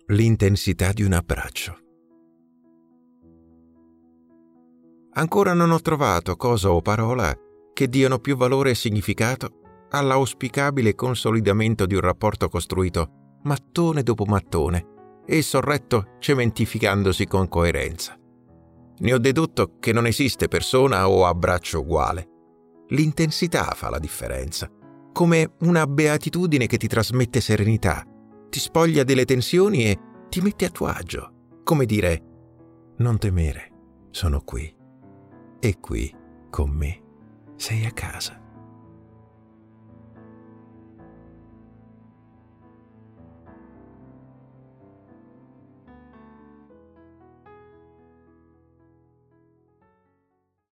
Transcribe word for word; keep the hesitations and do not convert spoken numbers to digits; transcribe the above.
l'intensità di un abbraccio. Ancora non ho trovato cosa o parola che diano più valore e significato all'auspicabile consolidamento di un rapporto costruito mattone dopo mattone e sorretto cementificandosi con coerenza. Ne ho dedotto che non esiste persona o abbraccio uguale. L'intensità fa la differenza, come una beatitudine che ti trasmette serenità, ti spoglia delle tensioni e ti mette a tuo agio, come dire: non temere, sono qui, e qui, con me, sei a casa.